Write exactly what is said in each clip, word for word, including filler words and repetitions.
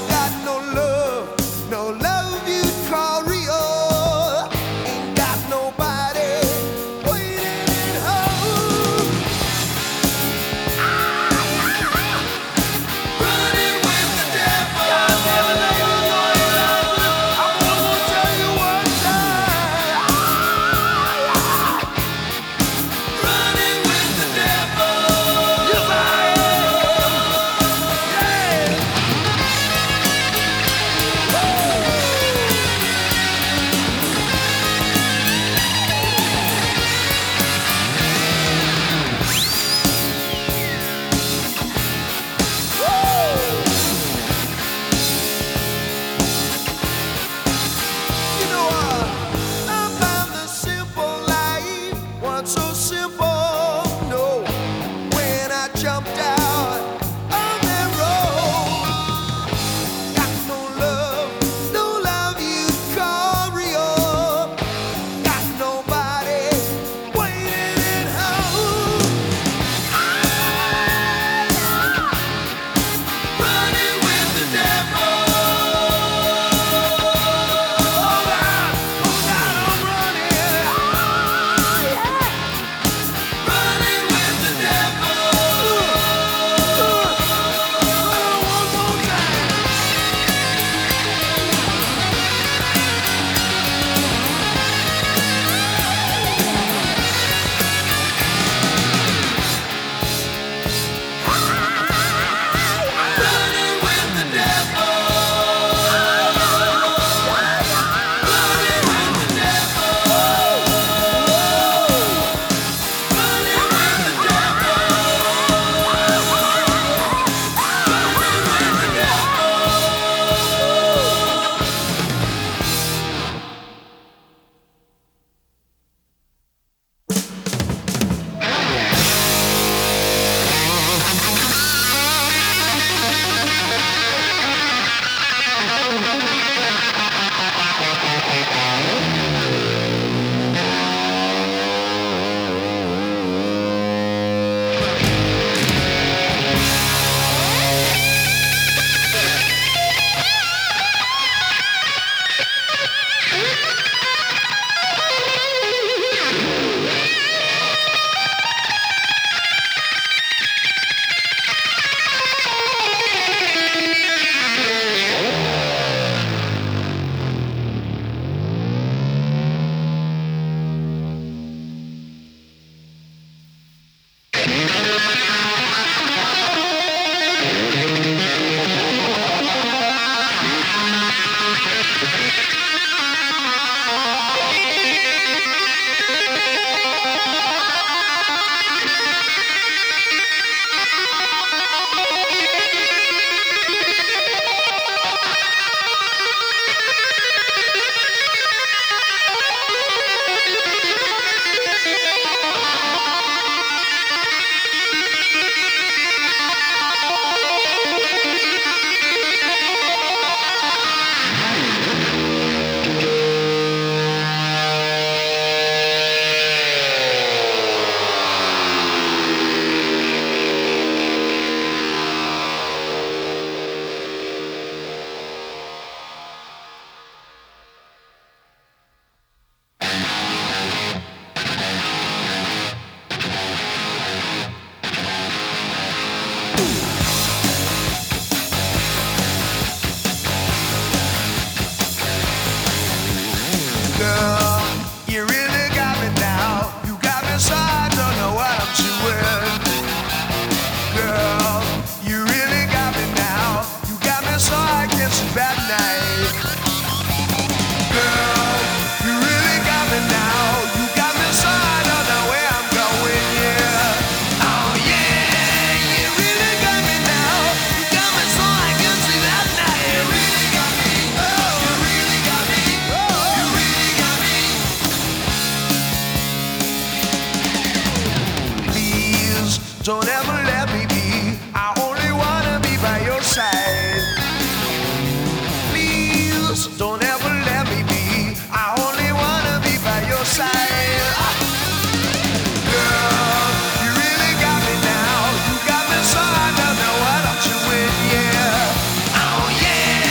Oh yeah.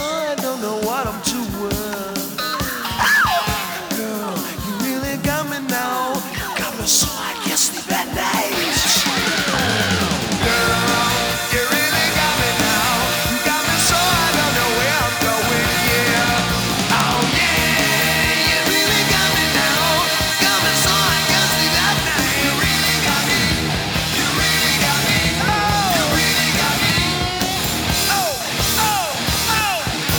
I don't know what I'm doing. Girl, you really got me now. Got me so I can't sleep at night. Girl, you really got me now. You got me so I don't know where I'm going. Yeah. Oh yeah, you really got me now. Got me so I can't sleep at night. You really got me. You really got me. Oh, you really got me. Oh, oh, oh.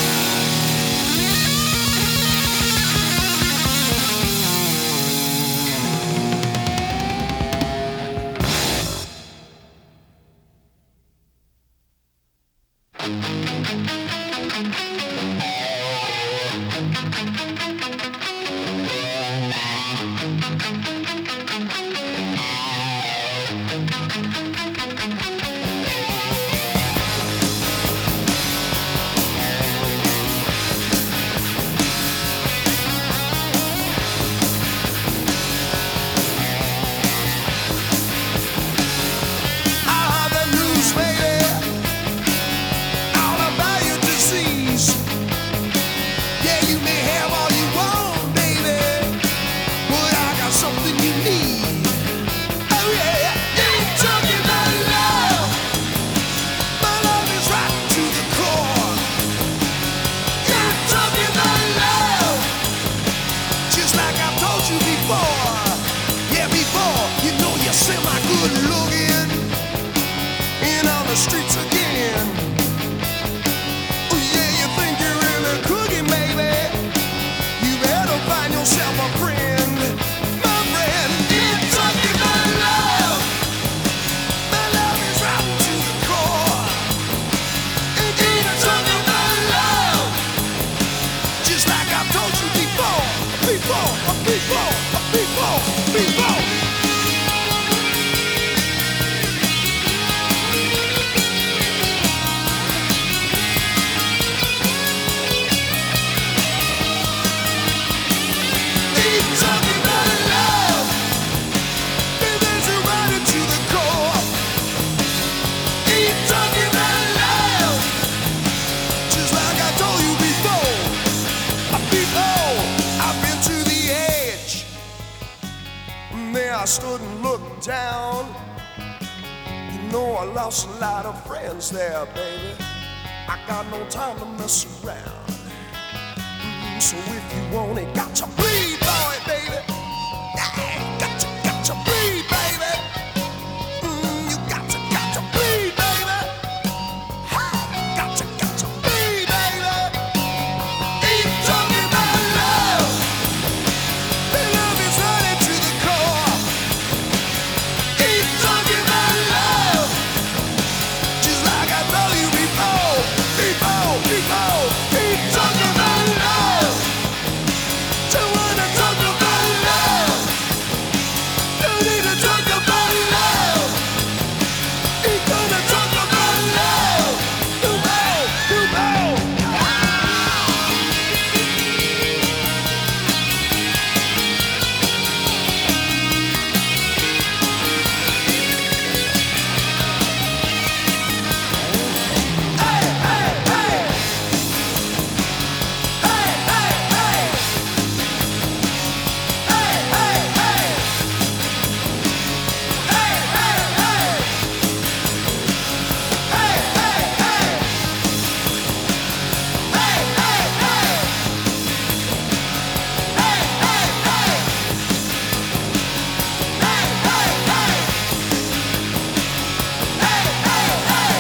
I heard the news, baby, all about your disease. Yeah, you may have all you want, baby, but I got something you need. Oh yeah, you talking about love. My love is right to the core. You talking about love, just like I told you before. Yeah, before you know you semi good looking in on the streets again. Oh yeah, you think you're really cooking, baby? You better find yourself a friend, my friend. You're talking about love. My love is right to the core. And you're talking about love, just like I told you before, before, before, before, before. Keep talking about love, baby, you're right into the core. Keep talking about love, just like I told you before. Before I've been to the edge, and there I stood and looked down. You know I lost a lot of friends there, baby. I got no time to mess around. Mm, So if you want it, got to bleed for it, baby. Yeah, got to, got to bleed, baby. Mm, You got to, got to bleed, baby. Ha, got to, got to bleed, baby. Keep talking about love. The love is running to the core. Keep talking about love, just like I told you before, before, before. Keep talking about love. Don't wanna talk about love. Don't need to talk about love. Ain't gonna talk about love. No more, no more. Hey, hey, hey. Hey, hey, hey. Hey, hey, hey. Hey, hey, hey. Hey, hey, hey. Hey, hey, hey. Hey, hey, hey. Hey, hey, hey. Hey, hey, hey.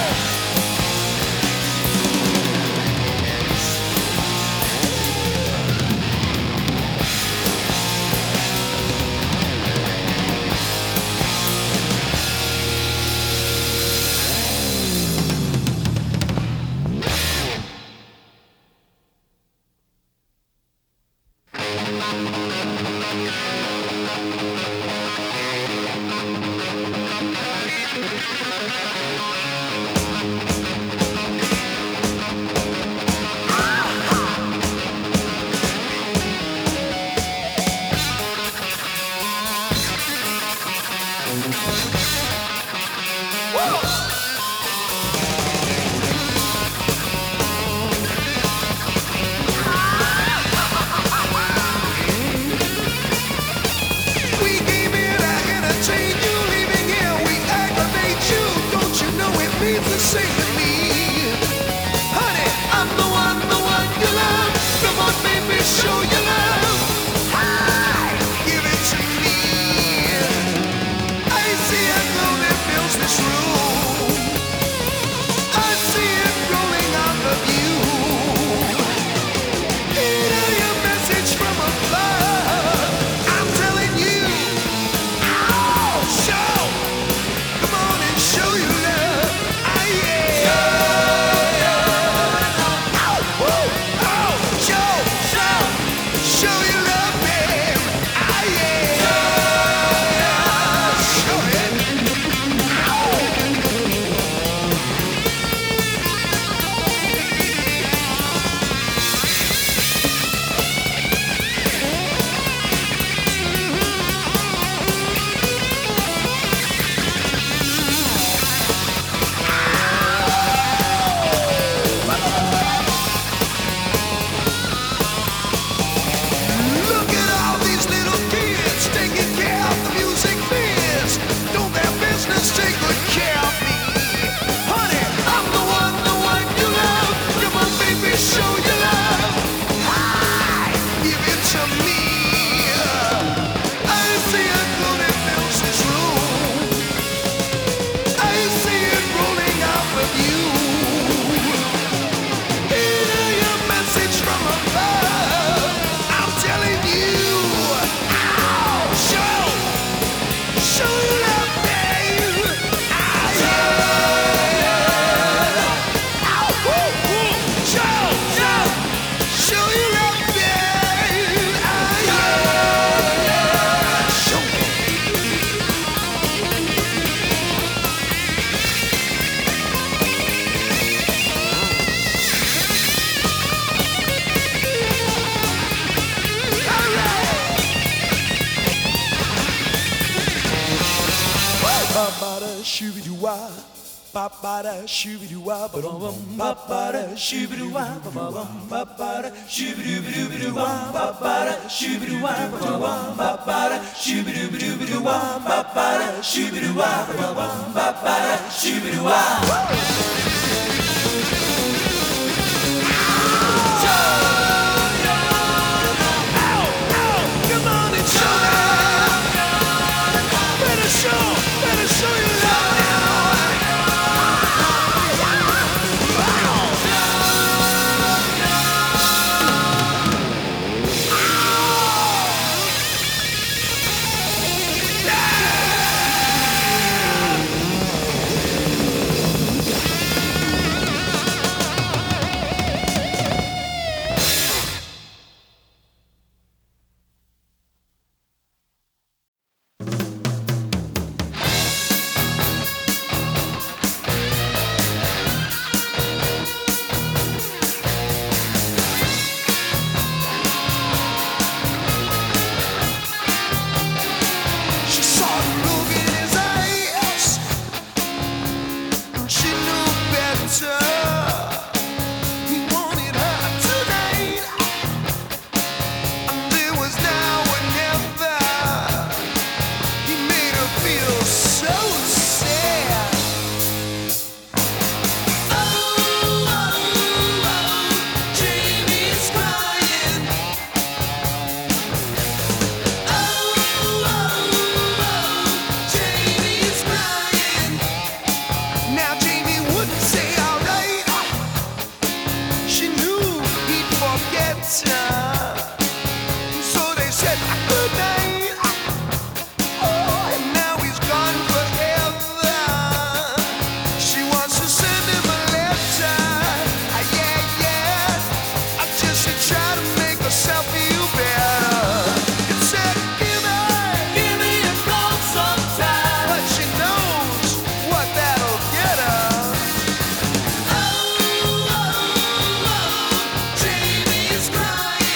shoo-be-doo-wah, ba-ba-da, shoo-be-doo-wah, ba-dum-bum, ba-ba-da, shoo-be-doo-wah, ba-ba-bum, ba-ba-da, shoo-be-doo-be-doo-be-doo-wah, ba-ba-da, shoo-be-doo-wah, ba-ba-bum, ba-ba-da, shoo-be-doo-be-doo-be-doo-wah, ba-ba-da, shoo-be-doo-wah, ba-ba-bum, ba-ba-da, shoo-be-doo-wah. Jamie's crying.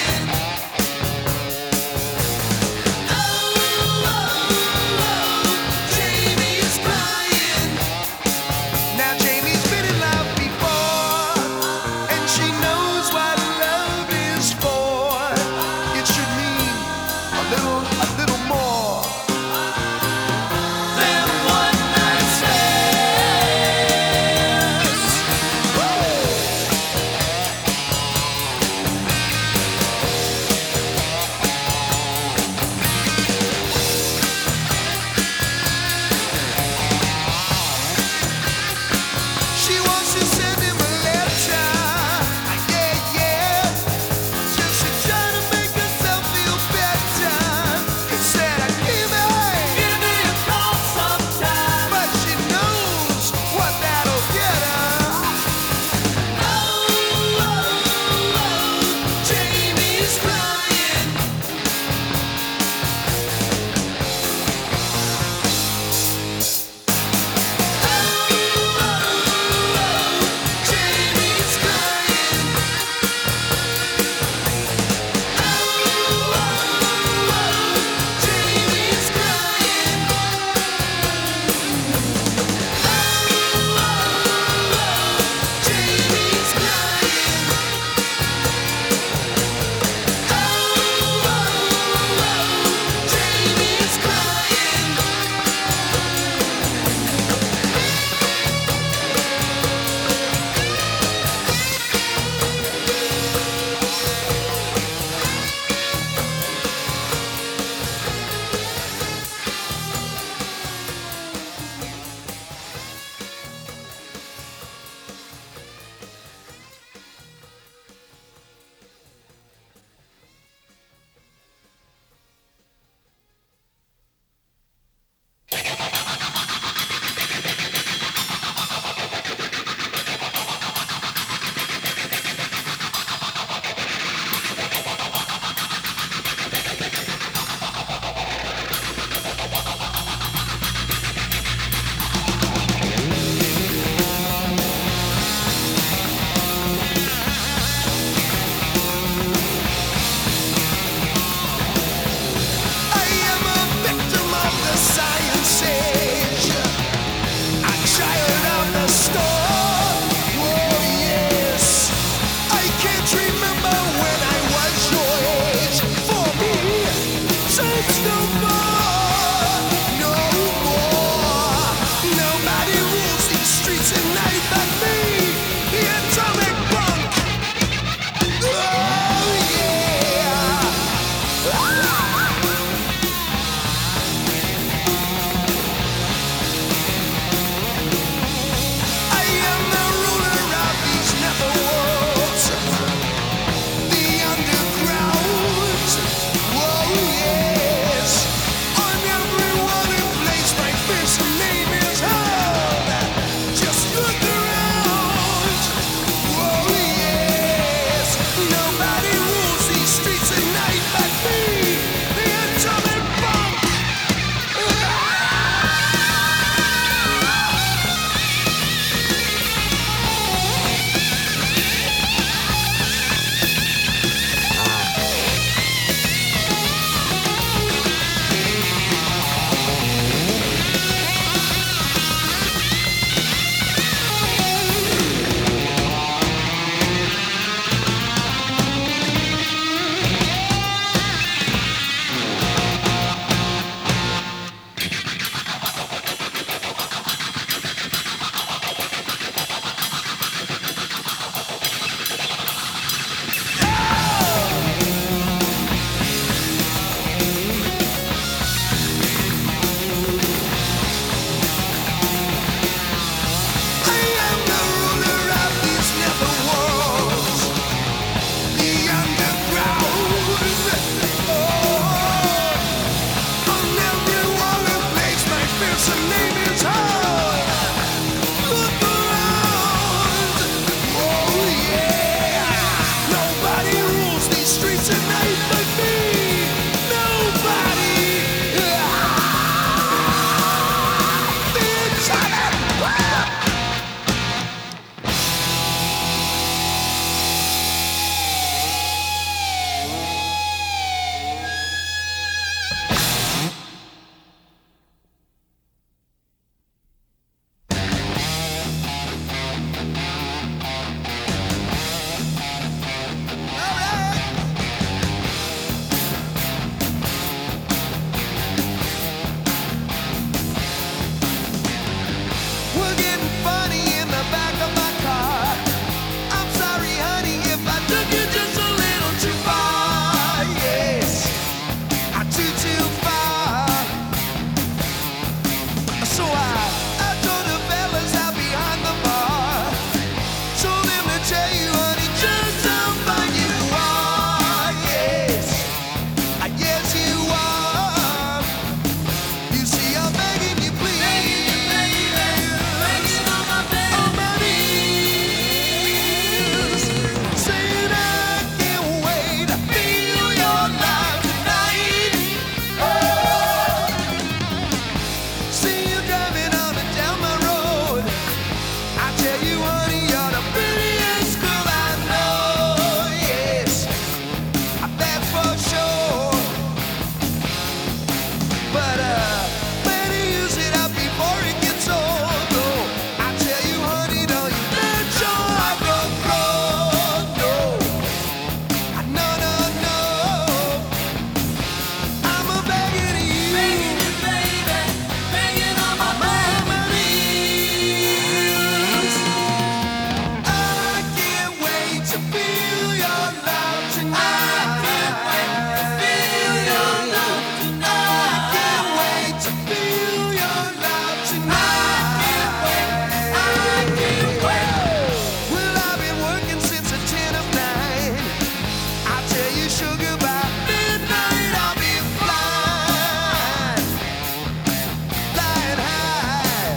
sugar by midnight I'll be flying, flying high.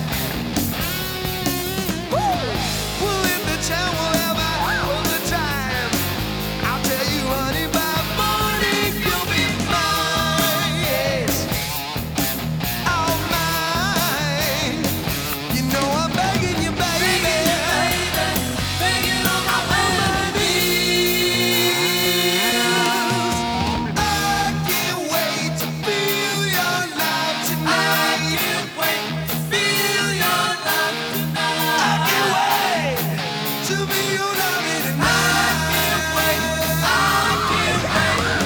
Woo! We'll hit the town, we'll have a hell of a time. I'll tell you, honey, by morning you'll be mine, yes, all mine. You know I'm begging you, baby, begging on my knees. I can't wait to feel your love tonight. I can't wait to feel your love tonight. I can't wait to feel your love tonight. I can't wait. I can't wait.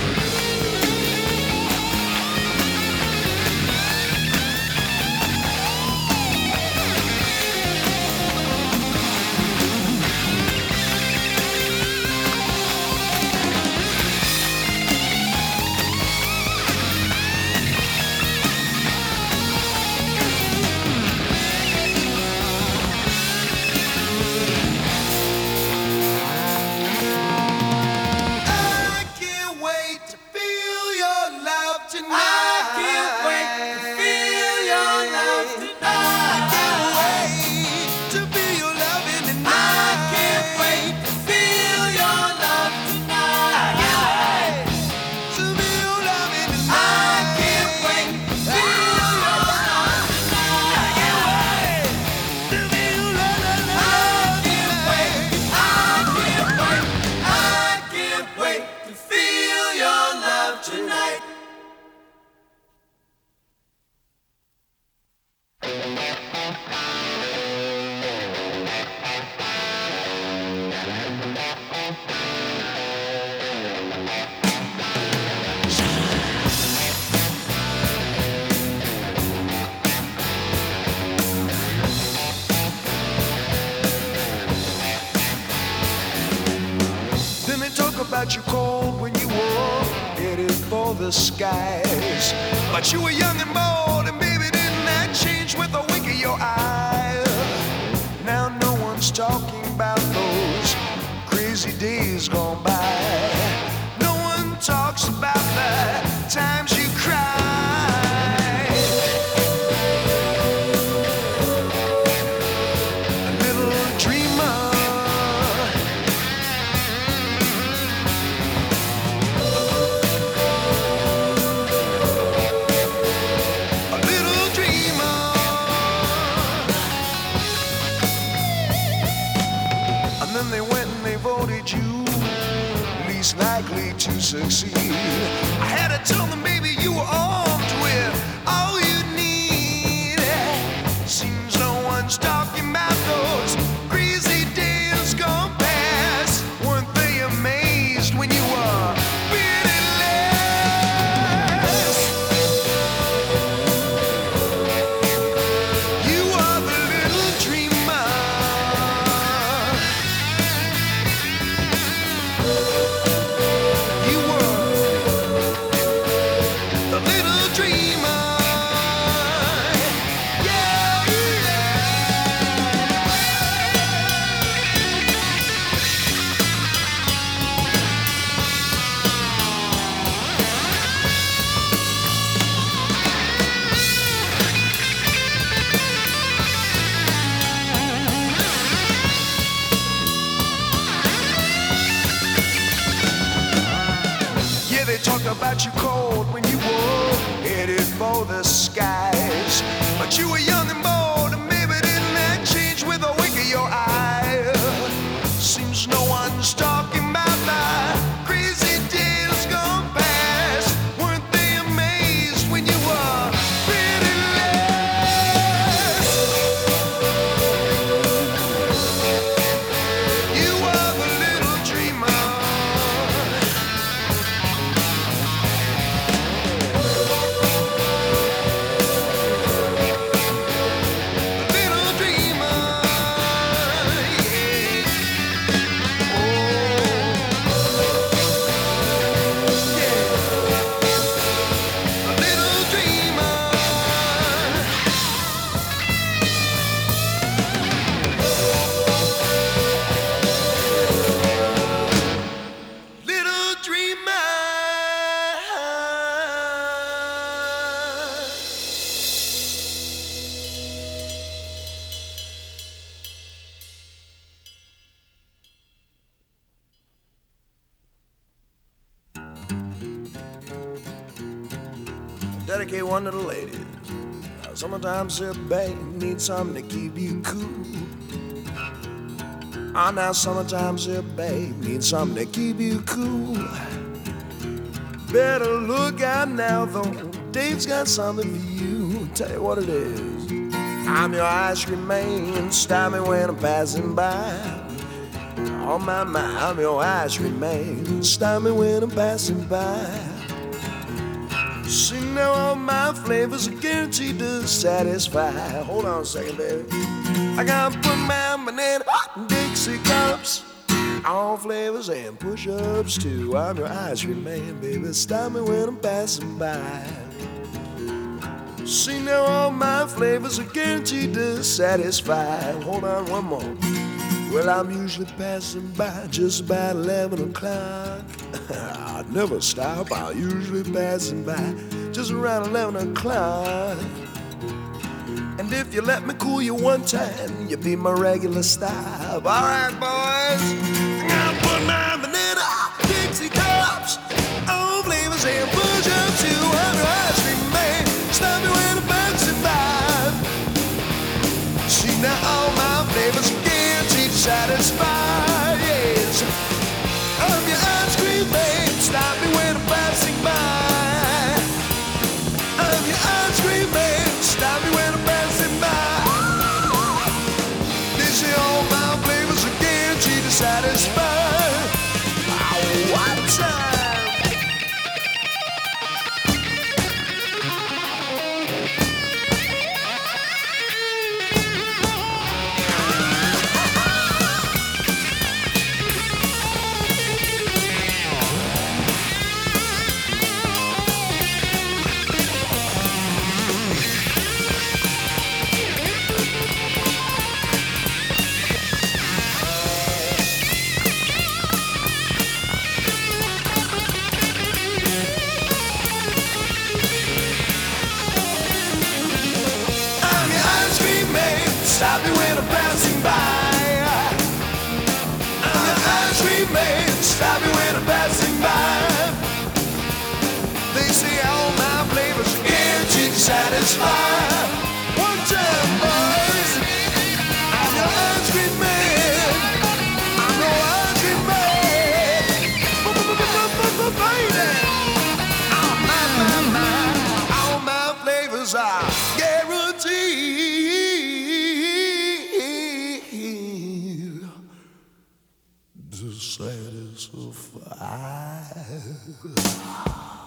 I can't wait to feel your love tonight. I can't wait to feel your love tonight. I can't wait to feel your loving tonight. I can't wait to feel your love tonight. I can't wait to feel your loving tonight. I can't wait to feel your love tonight. I can't wait to feel your love tonight. I can't wait. I can't wait. I can't wait to feel your love tonight. Then they talk about you cold when you were headed for the skies. But you were young and bold, and baby, didn't that change with a wink of your eye? Now no one's talking about those crazy days gone by. No one talks about the times you cried. A little dreamer, a little dreamer. And then they went and they voted you least likely to succeed. I had to tell them, baby, you were armed with all you need. Seems no one's talking about those crazy days gone past. Weren't they amazed when you were pitiless? You are the little dreamer. You were the little dreamer. Yeah, yeah. Yeah, they talk about you cold when you were headed for the skies. But you were young and bold, and maybe didn't that change with a wink of your eye? Seems no one's talking about the crazy days gone past. Weren't they amazed when you were pitiless? You are the little dreamer. Dedicate one to the ladies. Summertime sip, babe, need something to keep you cool. Ah, now summertime sip, babe, need something to keep you cool. Better look out now, though, Dave's got something for you. Tell you what it is. I'm your ice cream man, stop me when I'm passing by. On my mind, I'm your ice cream man, stop me when I'm passing by. See, now all my flavors are guaranteed to satisfy. Hold on a second, baby. I gotta put my banana in Dixie cups, all flavors and push-ups too. I'm your ice cream man, baby. Stop me when I'm passing by. See, now all my flavors are guaranteed to satisfy. Hold on one more. Well, I'm usually passing by just about eleven o'clock. I never stop, I'm usually passing by just around eleven o'clock. And if you let me cool you one time, you'll be my regular stop. All right, boys, I gotta put my banana Dixie cups, all flavors and push-ups too. I'm your ice cream man, stop me when I'm passing by. See, now all my flavors are guaranteed to satisfy. Yes, I'm your ice cream man, stop me when I'm passing by. I'm your ice cream man, stop me when I'm passing by. They say all my flavors are guaranteed to satisfy. Oh, what time? Stop me when I'm passing by. I'm your ice cream man, stop me when I'm passing by. They say all my flavors are guaranteed to satisfy. One time, boys, I'm your ice cream man. I'm your ice cream man. Baby, all my, my, my, all my flavors are guaranteed to satisfy.